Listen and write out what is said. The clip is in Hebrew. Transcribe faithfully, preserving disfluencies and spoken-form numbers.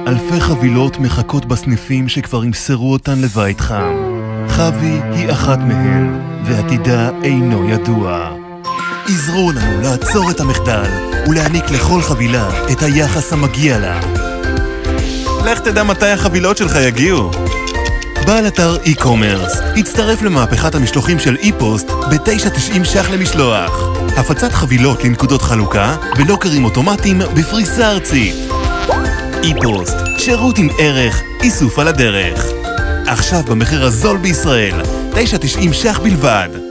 אלפי חבילות מחכות בסניפים שכבר ימסרו אותן לבית חם. חבי היא אחת מהן, ועתידה אינו ידוע. עזרו לנו לעצור את המחדל ולהעניק לכל חבילה את היחס המגיע לה. לך תדע מתי החבילות שלך יגיעו. בעל אתר אי-קומרס, הצטרף למהפכת המשלוחים של אי-פוסט ב-תשע תשעים ש"ח למשלוח. הפצת חבילות לנקודות חלוקה ולוקרים אוטומטיים בפריסה ארצית. אי-פוסט, שירות עם ערך, איסוף על הדרך. עכשיו במחיר הזול בישראל, תשע תשעים ש"ח בלבד.